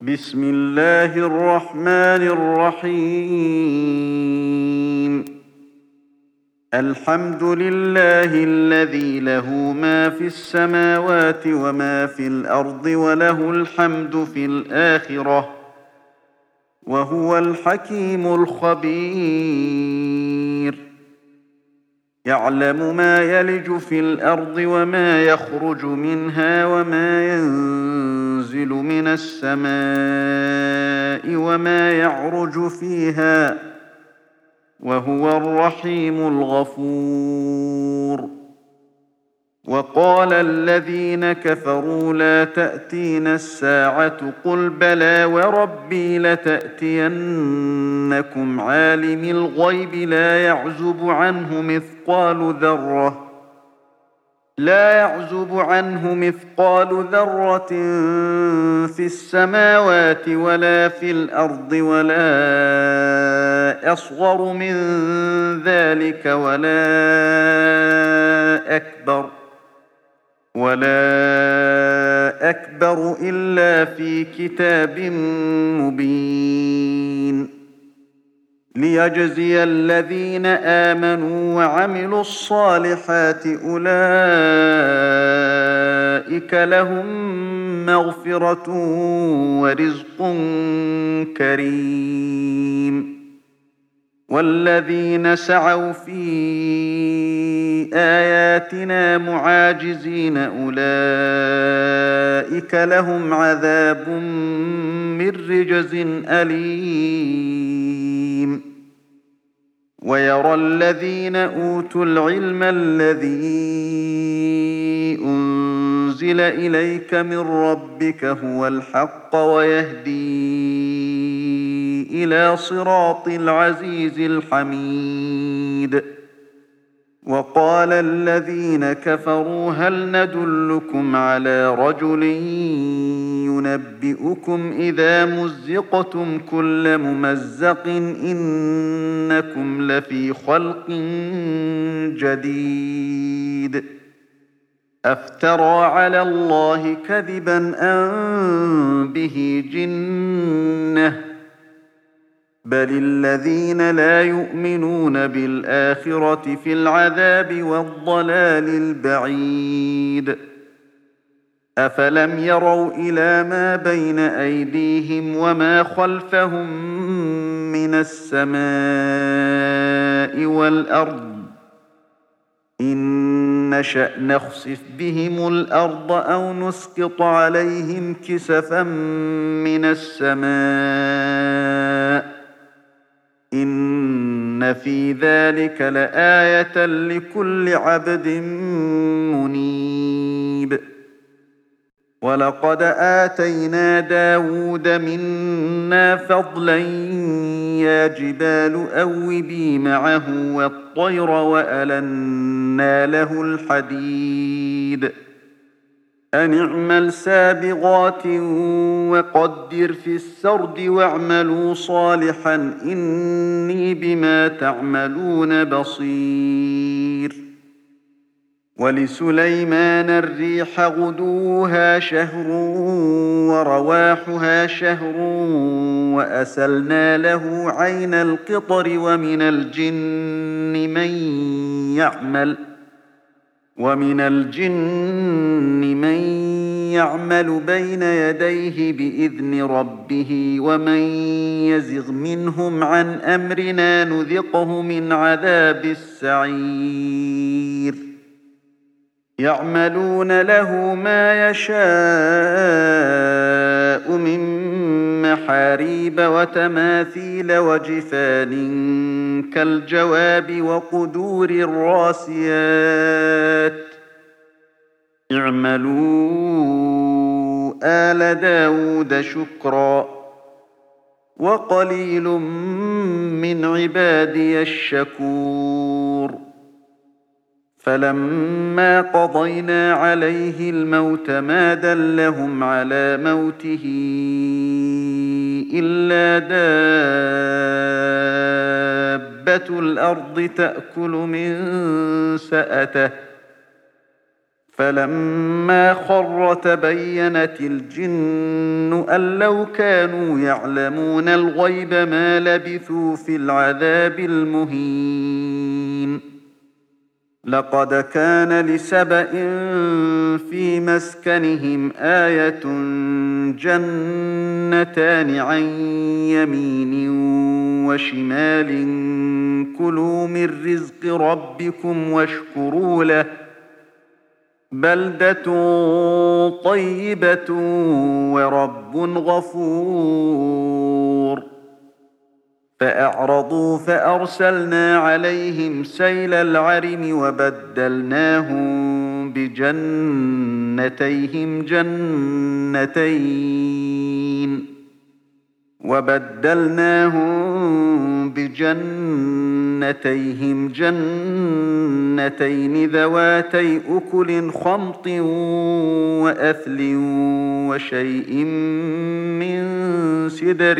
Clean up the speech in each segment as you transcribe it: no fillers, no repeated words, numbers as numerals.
بسم الله الرحمن الرحيم. الحمد لله الذي له ما في السماوات وما في الأرض وله الحمد في الآخرة وهو الحكيم الخبير. يعلم ما يلج في الأرض وما يخرج منها وما ينزل من السماء وما يعرج فيها وهو الرحيم الغفور. وقال الذين كفروا لا تأتينا الساعة قل بلى وربي لتأتينكم عالم الغيب لا يعزب عنه مثقال ذرة في السماوات ولا في الأرض ولا أصغر من ذلك ولا أكبر إلا في كتاب مبين. ليجزي الذين آمنوا وعملوا الصالحات أولئك لهم مغفرة ورزق كريم. والذين سعوا في آياتنا معاجزين أولئك لهم عذاب من رجز أليم. ويرى الذين أوتوا العلم الذي أنزل إليك من ربك هو الحق ويهدي إلى صراط العزيز الحميد. وقال الذين كفروا هل ندلكم على رجل ينبئكم إذا مزقتم كل ممزق إنكم لفي خلق جديد. أفترى على الله كذبا أم به جنة بل الذين لا يؤمنون بالآخرة في العذاب والضلال البعيد. أفلم يروا إلى ما بين أيديهم وما خلفهم من السماء والأرض إن نشأ نخسف بهم الأرض أو نسقط عليهم كسفا من السماء إن في ذلك لآية لكل عبد منيب. ولقد آتينا داود منا فضلا يا جبال أوبي معه والطير وألنا له الحديد أن اعمل سابغات وقدر في السرد واعملوا صالحا إني بما تعملون بصير. ولسليمان الريح غدوها شهر ورواحها شهر وأسلنا له عين القطر ومن الجن من يعمل بين يديه بإذن ربه ومن يزغ منهم عن أمرنا نذقه من عذاب السعير. يعملون له ما يشاء من محاريب وتماثيل وجفان كالجواب وقدور الراسيات اعملوا آل داود شكرا وقليل من عبادي الشكور. فلما قضينا عليه الموت ما دلهم على موته إلا دابة الأرض تأكل من سأته فلما خر تبينت الجن أن لو كانوا يعلمون الغيب ما لبثوا في العذاب المهين. لقد كان لسبإ في مسكنهم آية جنتان عن يمين وشمال كلوا من رزق ربكم واشكروا له بلدة طيبة ورب غفور. فأعرضوا فأرسلنا عليهم سيل العرم وبدلناهم بجنتيهم جنتين ذواتي أكل خمط وأثل وشيء من سدر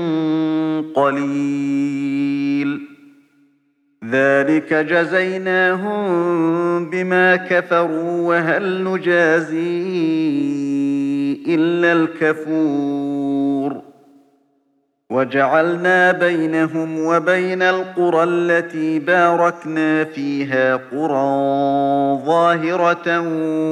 قليل. ذلك جزيناهم بما كفروا وهل نجازي إلا الكفور. وجعلنا بينهم وبين القرى التي باركنا فيها قرى ظاهرة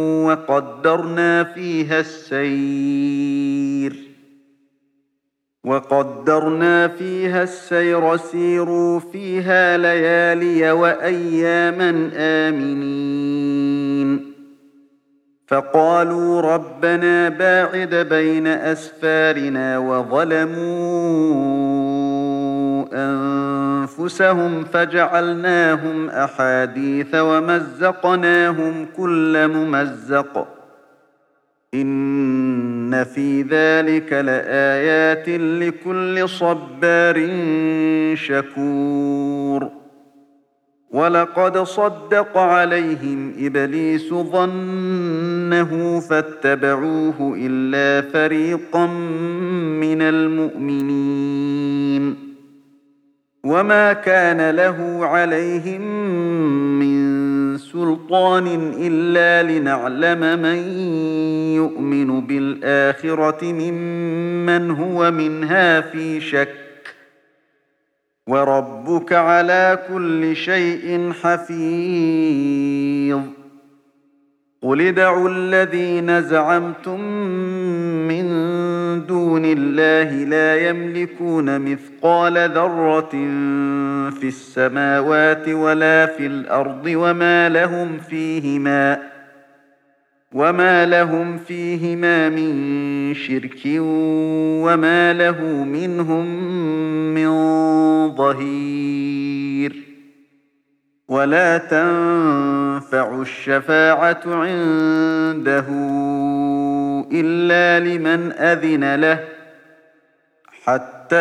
وقدرنا فيها السير سيروا فيها ليالي وأياما آمنين. فقالوا ربنا باعد بين أسفارنا وظلموا أنفسهم فجعلناهم أحاديث ومزقناهم كل ممزق إن في ذلك لآيات لكل صبار شكور. ولقد صدق عليهم إبليس ظنه فاتبعوه إلا فريقا من المؤمنين. وما كان له عليهم من سلطان إلا لنعلم من يؤمن بالآخرة ممن هو منها في شك وربك على كل شيء حفيظ. قل ادعوا الذين زعمتم من دون الله لا يملكون مثقال ذرة في السماوات ولا في الأرض وما لهم فيهما من شرك وما له منهم من ظهير. ولا تنفع الشفاعة عنده إلا لمن أذن له حتى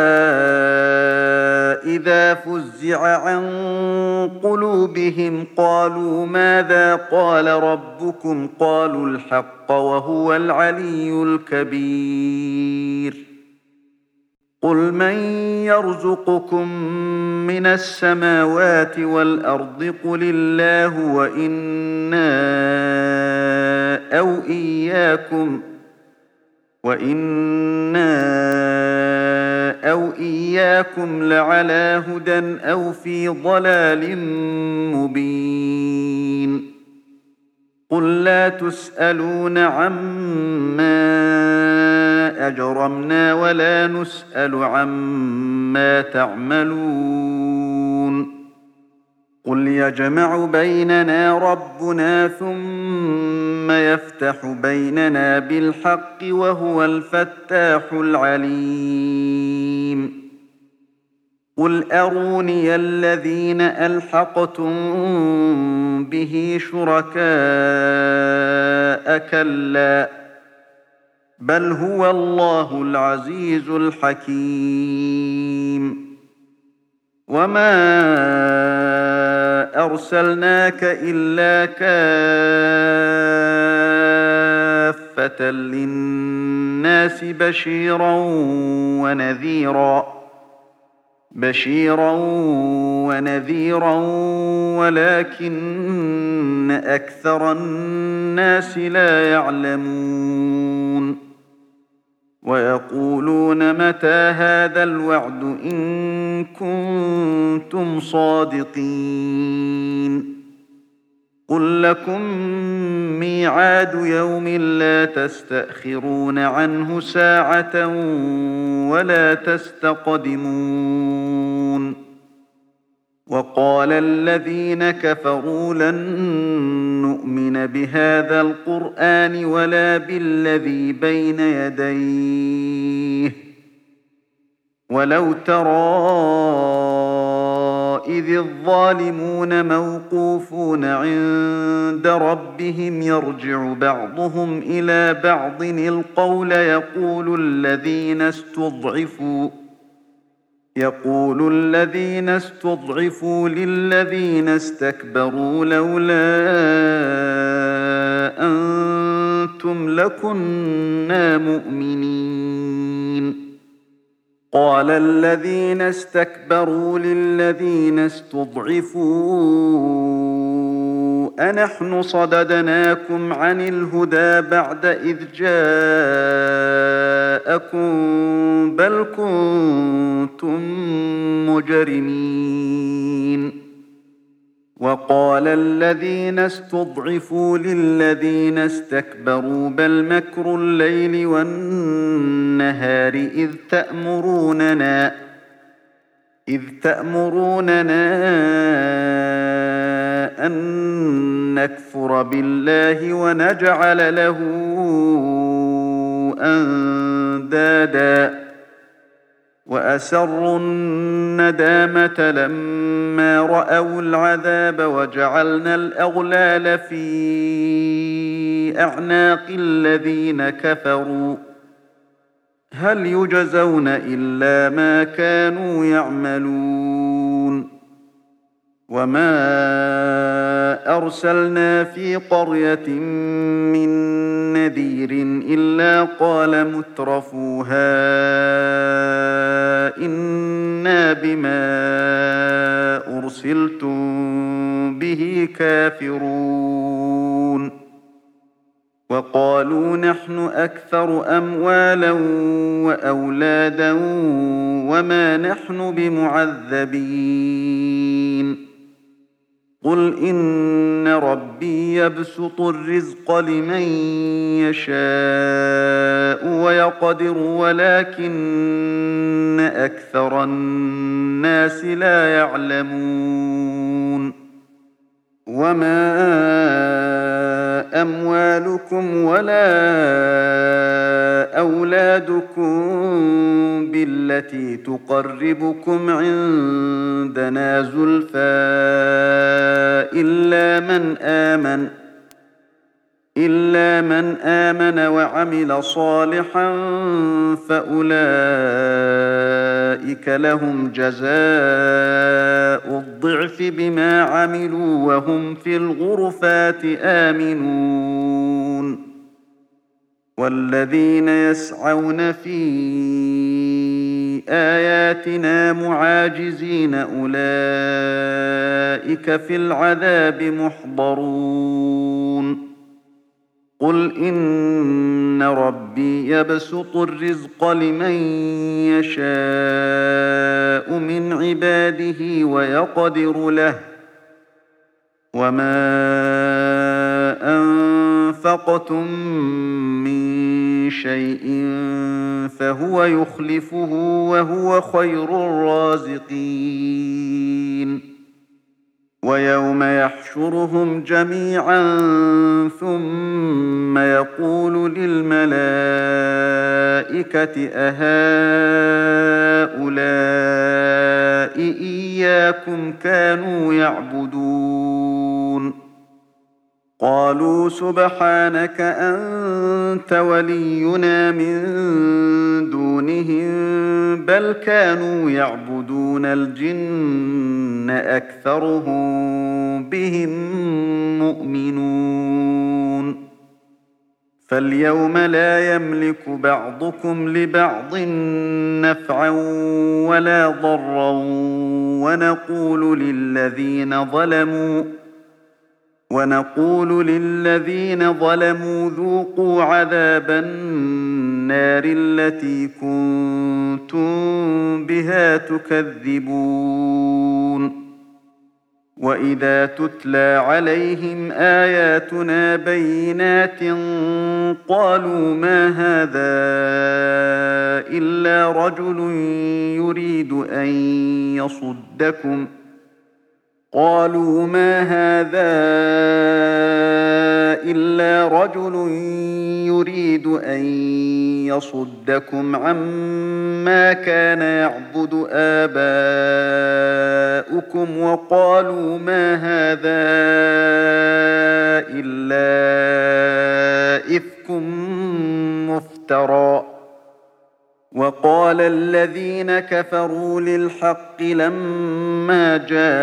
إذا فزع عن قلوبهم قالوا ماذا قال ربكم قالوا الحق وهو العلي الكبير. قل من يرزقكم من السماوات والأرض قل الله وإنا أو إياكم لعلى هدى أو في ضلال مبين. قل لا تسألون عما أجرمنا ولا نسأل عما تعملون. قل يجمع بيننا ربنا ثم يفتح بيننا بالحق وهو الفتاح العليم. قل أروني الذين ألحقتم به شركاء كلا بل هو الله العزيز الحكيم. وما أرسلناك إلا كافة للناس بشيرا ونذيرا بشيرا ونذيرا ولكن أكثر الناس لا يعلمون ويقولون متى هذا الوعد إن كنتم صادقين قل لكم ميعاد يوم لا تستأخرون عنه ساعة ولا تستقدمون وقال الذين كفروا لن نؤمن بهذا القرآن ولا بالذي بين يديه ولو ترى إذ الظالمون موقوفون عند ربهم يرجع بعضهم إلى بعض القول يقول الذين استضعفوا للذين استكبروا لولا أنتم لكنا مؤمنين قال الذين استكبروا للذين استضعفوا أنحن صددناكم عن الهدى بعد إذ جاءكم بل كنتم مجرمين وقال الذين استضعفوا للذين استكبروا بل مكر الليل والنهار إذ تأمروننا أن نكفر بالله ونجعل له أندادا وأسروا الندامة لما رأوا العذاب وجعلنا الأغلال في أعناق الذين كفروا هل يجزون إلا ما كانوا يعملون وما أرسلنا في قرية من نذير إلا قال مترفوها إنا بما أرسلتم به كافرون وقالوا نحن أكثر أموالا وأولادا وما نحن بمعذبين قل إن ربي يبسط الرزق لمن يشاء ويقدر ولكن أكثر الناس لا يعلمون وما أموالكم ولا أولادكم بالتي تقربكم عندنا زلفى إلا من آمن وعمل صالحا فأولئك لهم جزاء الضعف بما عملوا وهم في الغرفات آمنون والذين يسعون في آياتنا معاجزين أولئك في العذاب محضرون قل إن ربي يبسط الرزق لمن يشاء من عباده ويقدر له وما أنفقتم من شيء فهو يخلفه وهو خير الرازقين ويوم يحشرهم جميعا ثم يقول للملائكة أهؤلاء إياكم كانوا يعبدون قالوا سبحانك أنت ولينا من دونهم بل كانوا يعبدون الجن أكثرهم بهم مؤمنون فاليوم لا يملك بعضكم لبعض نفعا ولا ضرا ونقول للذين ظلموا ذوقوا عذاب النار التي كنتم بها تكذبون وإذا تتلى عليهم آياتنا بينات قالوا ما هذا إلا رجل يريد أن يصدكم عما كان يعبد آباؤكم وقالوا ما هذا إلا إفك مفترى وقال الذين كفروا للحق لما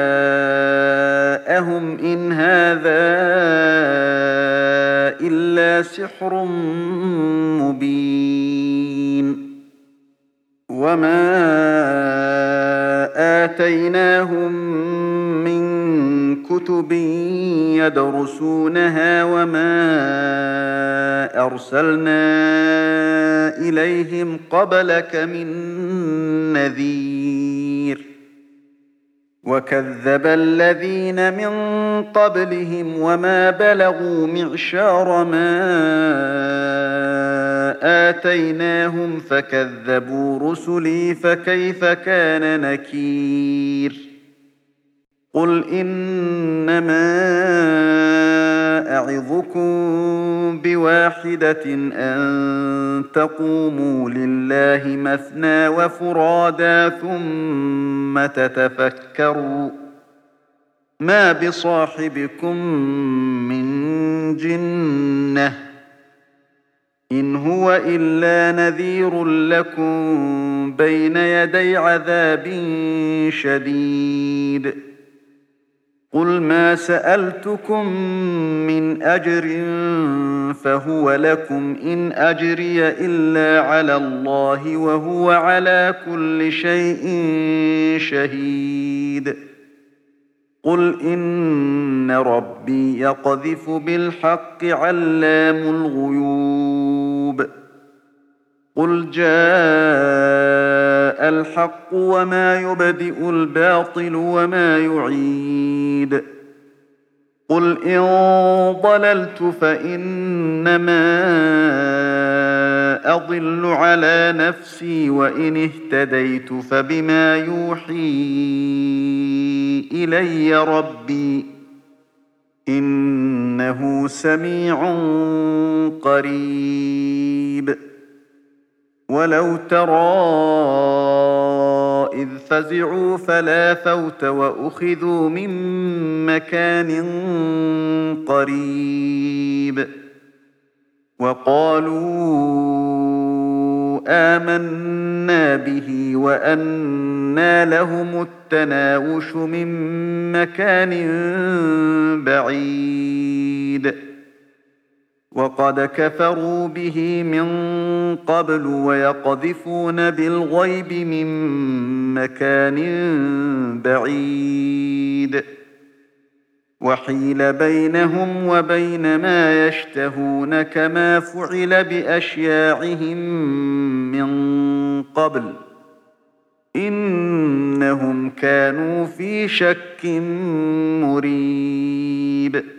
جاءهم إن هذا إلا سحر مبين وما آتيناهم من كتب يدرسونها وما أرسلنا إليهم قبلك من نذير وكذب الذين من قبلهم وما بلغوا معشار ما آتيناهم فكذبوا رسلي فكيف كان نكير قل إنما أعظكم بواحدة أن تقوموا لله مثنى وفرادا ثم تتفكروا ما بصاحبكم من جنة إن هو إلا نذير لكم بين يدي عذاب شديد قل ما سألتكم من أجر فهو لكم إن أجري إلا على الله وهو على كل شيء شهيد قل إن ربي يقذف بالحق علام الغيوب قل جاء الحق وما يبدئ الباطل وما يعيد قل إن ضللت فإنما أضل على نفسي وإن اهتديت فبما يوحي إلي ربي إنه سميع قريب ولو ترى إذ فزعوا فلا فوت وأخذوا من مكان قريب وقالوا آمنا به وأنى لهم التناوش من مكان بعيد وقد كفروا به من قبل ويقذفون بالغيب من مكان بعيد وحيل بينهم وبين ما يشتهون كما فعل بأشياعهم من قبل إنهم كانوا في شك مريب